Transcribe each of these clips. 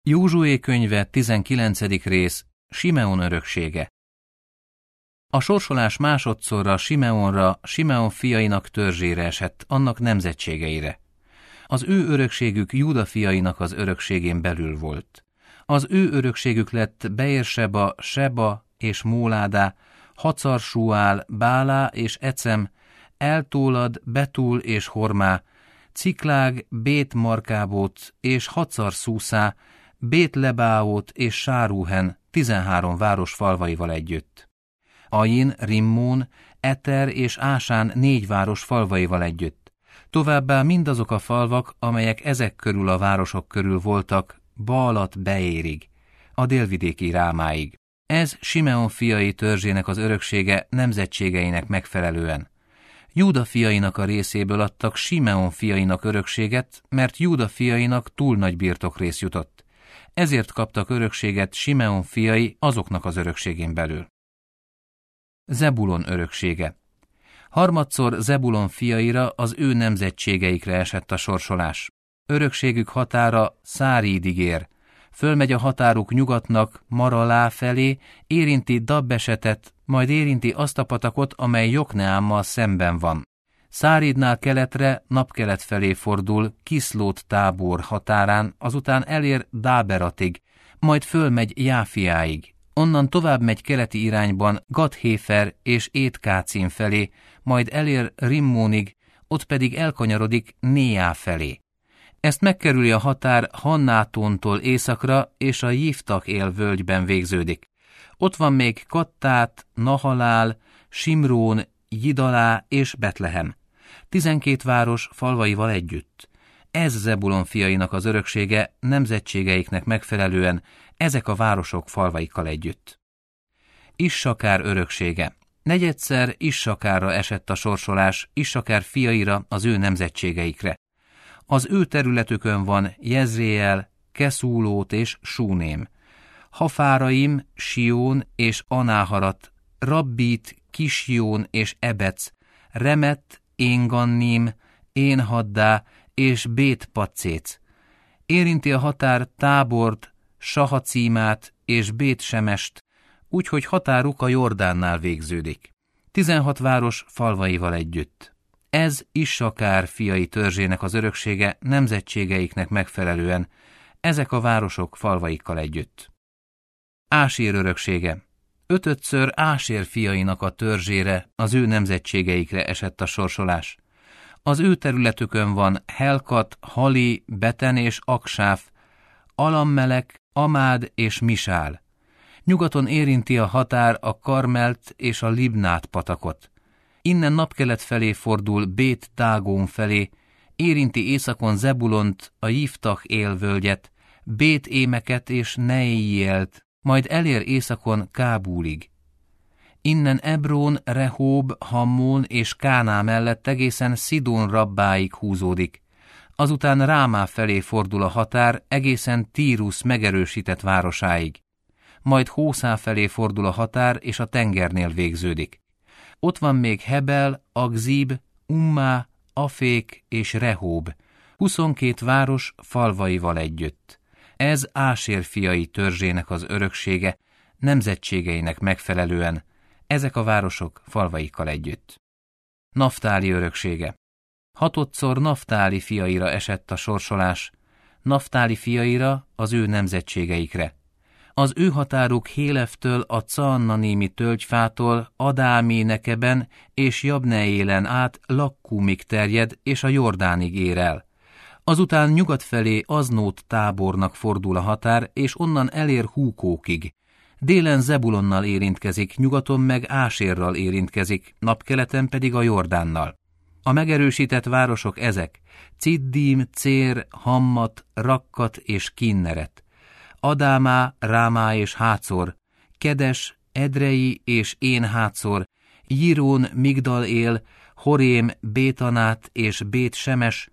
Józsué könyve 19. rész, Simeon öröksége. A sorsolás másodszorra Simeonra, Simeon fiainak törzsére esett, annak nemzetségeire. Az ő örökségük Júda fiainak az örökségén belül volt. Az ő örökségük lett Beérseba, Seba és Móládá, Hacar-Suál, Bálá és Ecem, Eltólad, Betul és Hormá, Ciklág, Bét-Markábot és Hacar-Szúszá, Bét-Lebáót és Sárúhen, 13 város falvaival együtt. Ajin, Rimmón, Eter és Ásán 4 város falvaival együtt. Továbbá mindazok a falvak, amelyek ezek körül a városok körül voltak, Baalat Beérig, a délvidéki Rámáig. Ez Simeon fiai törzsének az öröksége nemzetségeinek megfelelően. Júda fiainak a részéből adtak Simeon fiainak örökséget, mert Júda fiainak túl nagy birtokrész jutott. Ezért kaptak örökséget Simeon fiai azoknak az örökségén belül. Zebulon öröksége. Harmadszor Zebulon fiaira, az ő nemzetségeikre esett a sorsolás. Örökségük határa Szárídig ér. Fölmegy a határuk nyugatnak, Maralá felé, érinti Dabbesetet, majd érinti azt a patakot, amely Jokneámmal szemben van. Szárídnál keletre, napkelet felé fordul, Kiszlót Tábor határán, azután elér Dáberatig, majd fölmegy Jáfiáig. Onnan tovább megy keleti irányban Gat-Héfer és Étkácin felé, majd elér Rimmónig, ott pedig elkanyarodik Néá felé. Ezt megkerüli a határ Hannátontól északra, és a Jiftach-él völgyben végződik. Ott van még Kattát, Nahalál, Simrón, Jidalá és Betlehem. 12 város falvaival együtt. Ez Zebulon fiainak az öröksége nemzetségeiknek megfelelően, ezek a városok falvaikkal együtt. Issakár öröksége. Negyedszer Issakárra esett a sorsolás, Issakár fiaira, az ő nemzetségeikre. Az ő területükön van Jezréel, Keszúlót és Súném, Hafáraim, Sion és Anáharat, Rabbit, Kisjón és Ebec, Remet, Éngannim, Énhaddá és Bét-Paccéc. Érinti a határ Tábort, Sahacímát és Bét-Semest, úgyhogy határuk a Jordánnál végződik. 16 város falvaival együtt. Ez Issakár fiai törzsének az öröksége nemzetségeiknek megfelelően, ezek a városok falvaikkal együtt. Ásér öröksége. 5-ször Ásér fiainak a törzsére, az ő nemzetségeikre esett a sorsolás. Az ő területükön van Helkat, Hali, Beten és Aksáf, Alammelek, Amád és Misál. Nyugaton érinti a határ a Karmelt és a Libnát patakot. Innen napkelet felé fordul Bét-Dágón felé, érinti északon Zebulont, a Jiftach-él völgyet, Bét-Émeket és Neíjelt, majd elér északon Kábúlig. Innen Ebrón, Rehób, Hammón és Káná mellett egészen Szidón Rabbáig húzódik. Azután Rámá felé fordul a határ egészen Tírus megerősített városáig. Majd Hószá felé fordul a határ és a tengernél végződik. Ott van még Hebel, Agzib, Ummá, Afék és Rehób, 22 város falvaival együtt. Ez Ásér fiai törzsének az öröksége, nemzetségeinek megfelelően, ezek a városok falvaikkal együtt. Naftáli öröksége. 6-szor Naftáli fiaira esett a sorsolás, Naftáli fiaira, az ő nemzetségeikre. Az ő határuk Héleftől a Caannaními tölgyfától Adámi Nekeben és Jabneélen át Lakkumig terjed és a Jordánig ér el. Azután nyugat felé Aznót Tábornak fordul a határ, és onnan elér Húkókig. Délen Zebulonnal érintkezik, nyugaton meg Ásérral érintkezik, napkeleten pedig a Jordánnal. A megerősített városok ezek: Ciddim, Cér, Hammat, Rakkat és Kinneret, Adámá, Rámá és Hácor, Kedes, Edrei és Én-Hácor, Jirón, Migdal-él, Horém, Bétanát és Bét-Semes,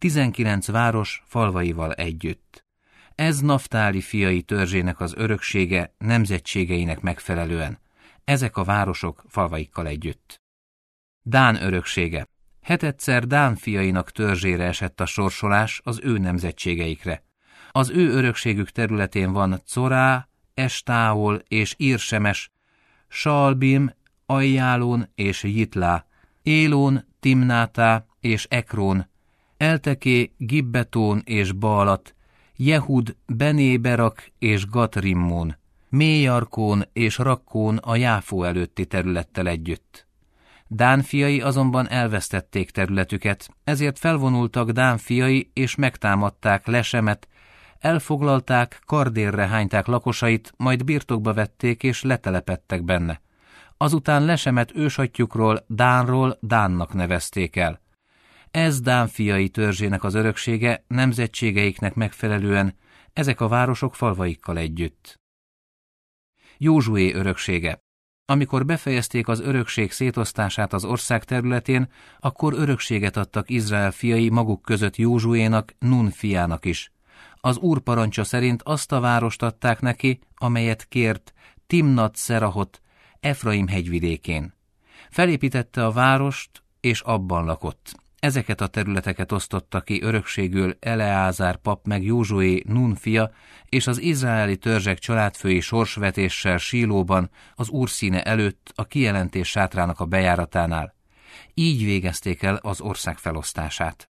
19 város falvaival együtt. Ez Naftáli fiai törzsének az öröksége nemzetségeinek megfelelően, ezek a városok falvaikkal együtt. Dán öröksége. 7-szer Dán fiainak törzsére esett a sorsolás, az ő nemzetségeikre. Az ő örökségük területén van Corá, Estáol és Írsemes, Saalbim, Ajjálón és Jitlá, Élón, Timnátá és Ekrón, Elteké, Gibbetón és Baalat, Jehud, Bené-Berak és Gat-Rimmón, Mélyarkón és Rakkón a Jáfó előtti területtel együtt. Dán fiai azonban elvesztették területüket, ezért felvonultak Dán fiai és megtámadták Lesemet, elfoglalták, kardérre hányták lakosait, majd birtokba vették és letelepedtek benne. Azután Lesemet ősatyjukról, Dánról Dánnak nevezték el. Ez Dán fiai törzsének az öröksége, nemzetségeiknek megfelelően, ezek a városok falvaikkal együtt. Józsué öröksége. Amikor befejezték az örökség szétosztását az ország területén, akkor örökséget adtak Izrael fiai maguk között Józsuénak, Nun fiának is. Az Úr parancsa szerint azt a várost adták neki, amelyet kért, Timnat-Szerahot, Efraim hegyvidékén. Felépítette a várost, és abban lakott. Ezeket a területeket osztotta ki örökségül Eleázár pap meg Józsué, Nun fia, és az izraeli törzsek családfői sorsvetéssel Sílóban, az Úr színe előtt, a kijelentés sátrának a bejáratánál. Így végezték el az ország felosztását.